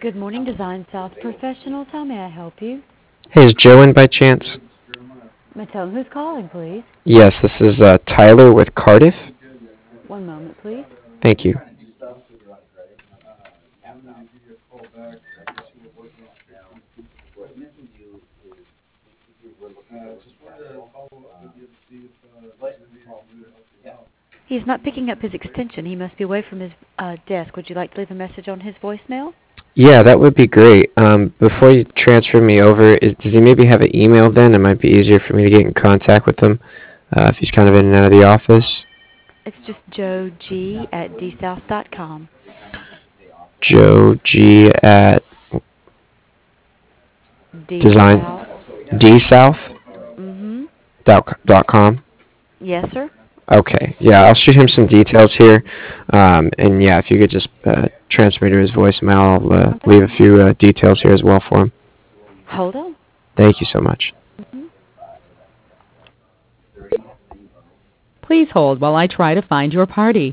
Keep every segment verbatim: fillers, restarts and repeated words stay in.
Good morning, Design South Professionals. How may I help you? Hey, is Joe in by chance? May I tell him who's calling, please? Yes, this is uh, Tyler with Cardiff. One moment, please. Thank you. He's not picking up his extension. He must be away from his uh, desk. Would you like to leave a message on his voicemail? Yeah, that would be great. Um, before you transfer me over, is, does he maybe have an email then? It might be easier for me to get in contact with him uh, if he's kind of in and out of the office. It's just joe g at d south dot com. Joe G at design dsouth. dsouth Mm-hmm. dot dot com. Yes, sir. Okay, yeah, I'll shoot him some details here, um, and yeah, if you could just uh, transfer me to his voicemail, I'll uh, leave a few uh, details here as well for him. Hold on. Thank you so much. Mm-hmm. Please hold while I try to find your party.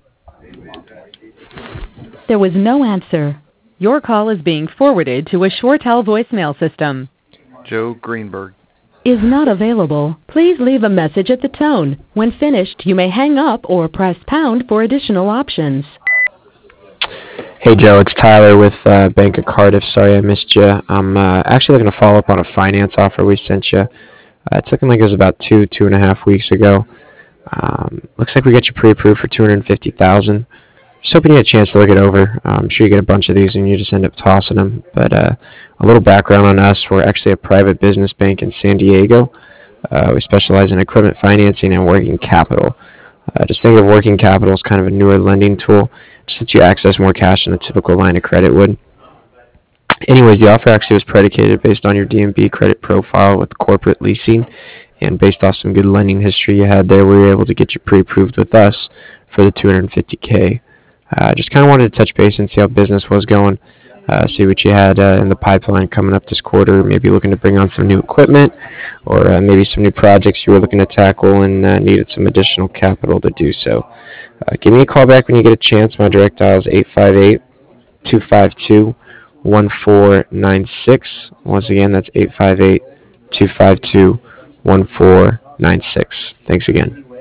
There was no answer. Your call is being forwarded to a ShoreTel voicemail system. Joe Greenberg. Is not available. Please leave a message at the tone. When finished, you may hang up or press pound for additional options. Hey Joe, it's Tyler with uh, Bank of Cardiff. Sorry I missed you. I'm uh, actually looking to follow up on a finance offer we sent you. Uh, it's looking like it was about two, two and a half weeks ago. Um, looks like we got you pre-approved for two hundred fifty thousand dollars. Just hoping you had a chance to look it over. I'm sure you get a bunch of these and you just end up tossing them. But uh, a little background on us: we're actually a private business bank in San Diego. Uh, we specialize in equipment financing and working capital. Uh, just think of working capital as kind of a newer lending tool, just that you access more cash than a typical line of credit would. Anyways, the offer actually was predicated based on your D and B credit profile with corporate leasing, and based off some good lending history you had there, we were able to get you pre-approved with us for the two hundred fifty K. I uh, just kind of wanted to touch base and see how business was going, uh, see what you had uh, in the pipeline coming up this quarter, maybe looking to bring on some new equipment, or uh, maybe some new projects you were looking to tackle and uh, needed some additional capital to do so. Uh, give me a call back when you get a chance. My direct dial is eight five eight, two five two, one four nine six. Once again, that's eight five eight, two five two, one four nine six. Thanks again.